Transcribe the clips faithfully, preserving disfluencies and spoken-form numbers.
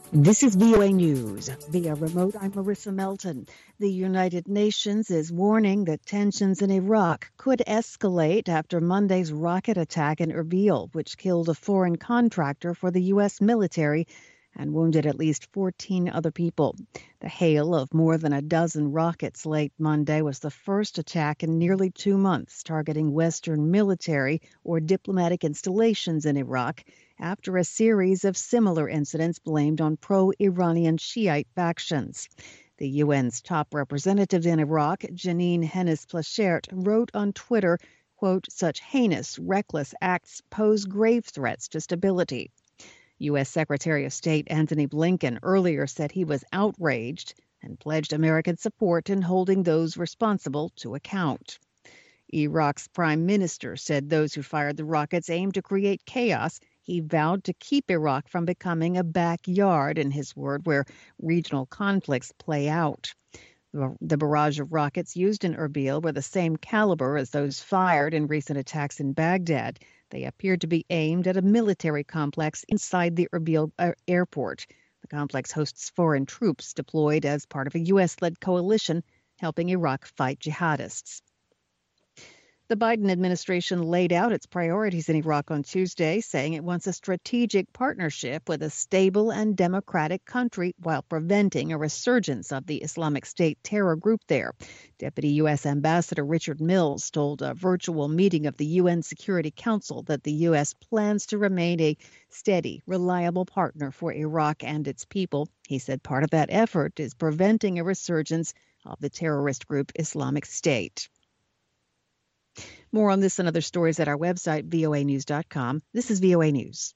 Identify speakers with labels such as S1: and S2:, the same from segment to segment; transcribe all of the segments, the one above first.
S1: This is V O A News. Via remote, I'm Marissa Melton. The United Nations is warning that tensions in Iraq could escalate after Monday's rocket attack in Erbil, which killed a foreign contractor for the U S military and wounded at least fourteen other people. The hail of more than a dozen rockets late Monday was the first attack in nearly two months targeting Western military or diplomatic installations in Iraq, after a series of similar incidents blamed on pro-Iranian Shiite factions. The U N's top representative in Iraq, Janine Hennis-Plasschaert, wrote on Twitter, quote, "Such heinous, reckless acts pose grave threats to stability." U S. Secretary of State Antony Blinken earlier said he was outraged and pledged American support in holding those responsible to account. Iraq's prime minister said those who fired the rockets aimed to create chaos. He vowed to keep Iraq from becoming a backyard, in his word, where regional conflicts play out. The barrage of rockets used in Erbil were the same caliber as those fired in recent attacks in Baghdad. They appeared to be aimed at a military complex inside the Erbil airport. The complex hosts foreign troops deployed as part of a U S-led coalition helping Iraq fight jihadists. The Biden administration laid out its priorities in Iraq on Tuesday, saying it wants a strategic partnership with a stable and democratic country while preventing a resurgence of the Islamic State terror group there. Deputy U S. Ambassador Richard Mills told a virtual meeting of the U N Security Council that the U S plans to remain a steady, reliable partner for Iraq and its people. He said part of that effort is preventing a resurgence of the terrorist group Islamic State. More on this and other stories at our website, V O A news dot com. This is V O A News.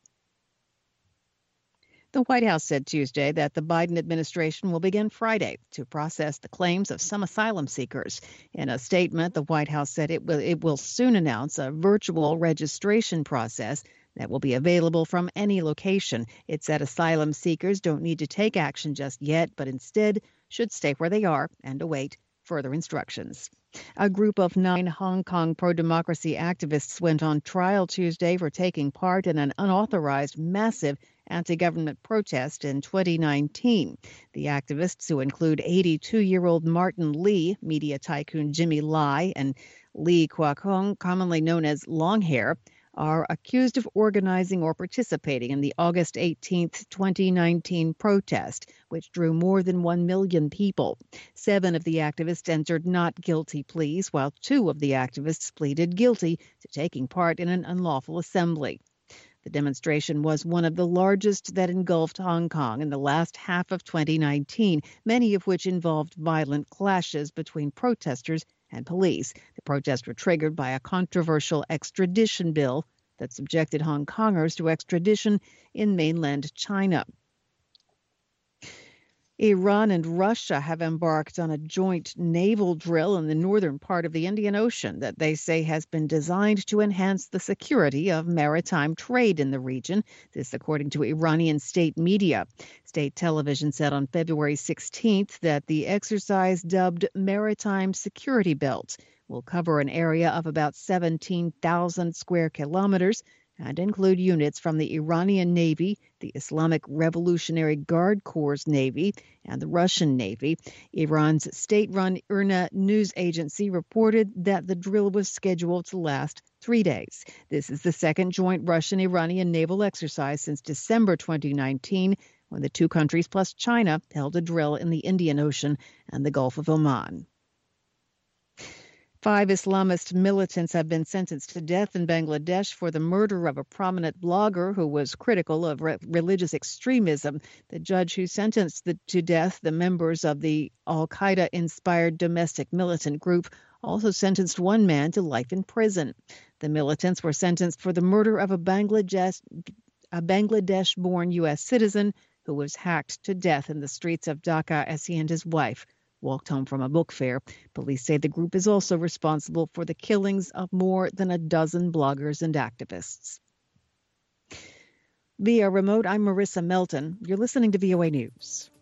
S1: The White House said Tuesday that the Biden administration will begin Friday to process the claims of some asylum seekers. In a statement, the White House said it will, it will soon announce a virtual registration process that will be available from any location. It said asylum seekers don't need to take action just yet, but instead should stay where they are and await further instructions. A group of nine Hong Kong pro-democracy activists went on trial Tuesday for taking part in an unauthorized, massive anti-government protest in twenty nineteen. The activists, who include eighty-two-year-old Martin Lee, media tycoon Jimmy Lai, and Lee Kwok Hong, commonly known as Longhair, are accused of organizing or participating in the August eighteenth, twenty nineteen protest, which drew more than one million people. Seven of the activists entered not guilty pleas, while two of the activists pleaded guilty to taking part in an unlawful assembly. The demonstration was one of the largest that engulfed Hong Kong in the last half of twenty nineteen, many of which involved violent clashes between protesters and police. The protests were triggered by a controversial extradition bill that subjected Hong Kongers to extradition in mainland China. Iran and Russia have embarked on a joint naval drill in the northern part of the Indian Ocean that they say has been designed to enhance the security of maritime trade in the region. This, according to Iranian state media. State television said on February sixteenth that the exercise, dubbed Maritime Security Belt, will cover an area of about seventeen thousand square kilometers and include units from the Iranian Navy, the Islamic Revolutionary Guard Corps Navy, and the Russian Navy. Iran's state-run I R N A news agency reported that the drill was scheduled to last three days. This is the second joint Russian-Iranian naval exercise since December twenty nineteen, when the two countries plus China held a drill in the Indian Ocean and the Gulf of Oman. Five Islamist militants have been sentenced to death in Bangladesh for the murder of a prominent blogger who was critical of re- religious extremism. The judge who sentenced the, to death the members of the al-Qaeda-inspired domestic militant group also sentenced one man to life in prison. The militants were sentenced for the murder of a Bangladesh, a Bangladesh-born U S citizen who was hacked to death in the streets of Dhaka as he and his wife walked home from a book fair. Police say the group is also responsible for the killings of more than a dozen bloggers and activists. Via remote, I'm Marissa Melton. You're listening to V O A News.